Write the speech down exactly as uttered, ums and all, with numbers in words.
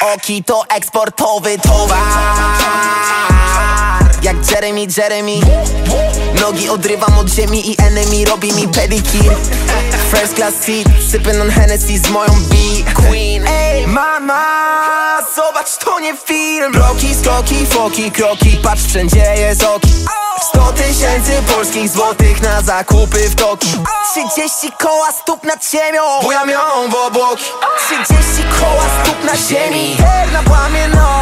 Oki to eksportowy towar. Jak Jeremy, Jeremy. Nogi odrywam od ziemi i enemy robi mi pedicure. First class seat, sipping on Hennessy z moją B-Queen. Ej, mama, zobacz, to nie film. Bloki, skoki, foki, kroki, patrz, wszędzie jest oki. Sto tysięcy polskich złotych na zakupy w Toki. Trzydzieści koła stóp nad ziemią, bujam ją w obłoki. Trzydzieści koła stóp na ziemi, na płamie, no.